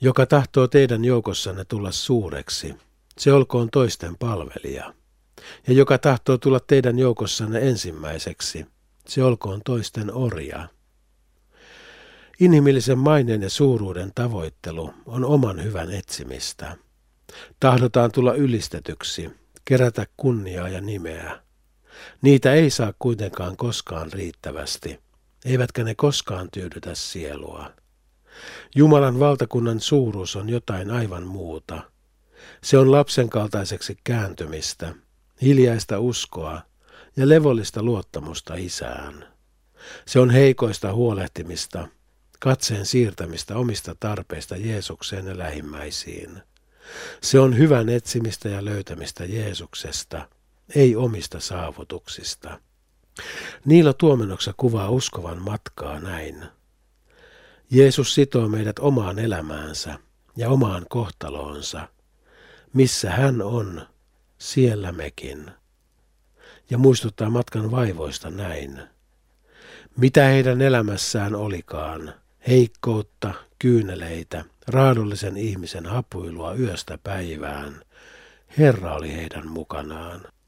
Joka tahtoo teidän joukossanne tulla suureksi, se olkoon toisten palvelija. Ja joka tahtoo tulla teidän joukossanne ensimmäiseksi, se olkoon toisten orja. Inhimillisen maineen ja suuruuden tavoittelu on oman hyvän etsimistä. Tahdotaan tulla ylistetyksi, kerätä kunniaa ja nimeä. Niitä ei saa kuitenkaan koskaan riittävästi, eivätkä ne koskaan tyydytä sielua. Jumalan valtakunnan suuruus on jotain aivan muuta. Se on lapsen kaltaiseksi kääntymistä, hiljaista uskoa ja levollista luottamusta Isään. Se on heikoista huolehtimista, katseen siirtämistä omista tarpeista Jeesukseen ja lähimmäisiin. Se on hyvän etsimistä ja löytämistä Jeesuksesta, ei omista saavutuksista. Niilo Tuomenoksä kuvaa uskovan matkaa näin. Jeesus sitoo meidät omaan elämäänsä ja omaan kohtaloonsa. Missä hän on, siellä mekin. Ja muistuttaa matkan vaivoista näin. Mitä heidän elämässään olikaan, heikkoutta, kyyneleitä, raadollisen ihmisen hapuilua yöstä päivään, Herra oli heidän mukanaan.